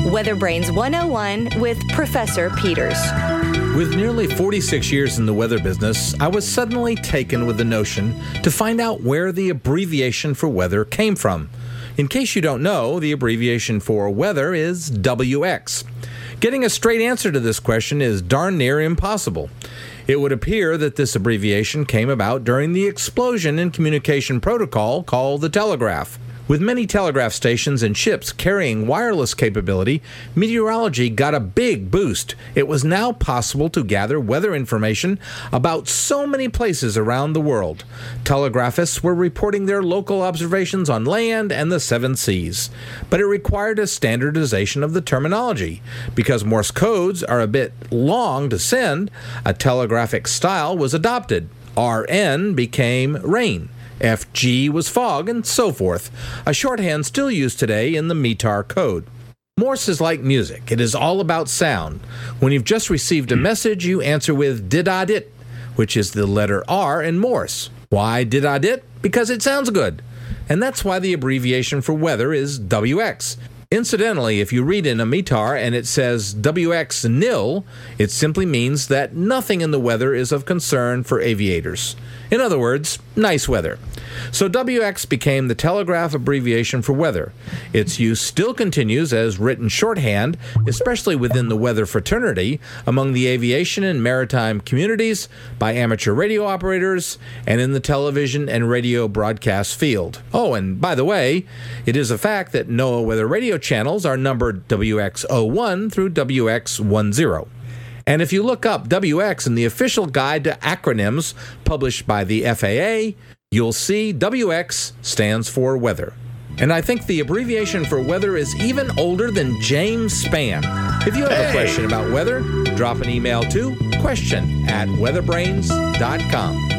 Weather Brains 101 with Professor Peters. With nearly 46 years in the weather business, I was suddenly taken with the notion to find out where the abbreviation for weather came from. In case you don't know, the abbreviation for weather is WX. Getting a straight answer to this question is darn near impossible. It would appear that this abbreviation came about during the explosion in communication protocol called the telegraph. With many telegraph stations and ships carrying wireless capability, meteorology got a big boost. It was now possible to gather weather information about so many places around the world. Telegraphists were reporting their local observations on land and the seven seas. But it required a standardization of the terminology. Because Morse codes are a bit long to send, a telegraphic style was adopted. RN became rain. FG was fog, and so forth, a shorthand still used today in the METAR code. Morse is like music. It is all about sound. When you've just received a message, you answer with did-I-dit, which is the letter R in Morse. Why did-I-dit? Because it sounds good. And that's why the abbreviation for weather is WX. Incidentally, if you read in a METAR and it says WX nil, it simply means that nothing in the weather is of concern for aviators. In other words, nice weather. So WX became the telegraph abbreviation for weather. Its use still continues as written shorthand, especially within the weather fraternity, among the aviation and maritime communities, by amateur radio operators, and in the television and radio broadcast field. Oh, and by the way, it is a fact that NOAA weather radio channels are numbered WX01 through WX10. And if you look up WX in the official guide to acronyms published by the FAA, you'll see WX stands for weather. And I think the abbreviation for weather is even older than James Spann. If you have a question about weather, drop an email to question@weatherbrains.com.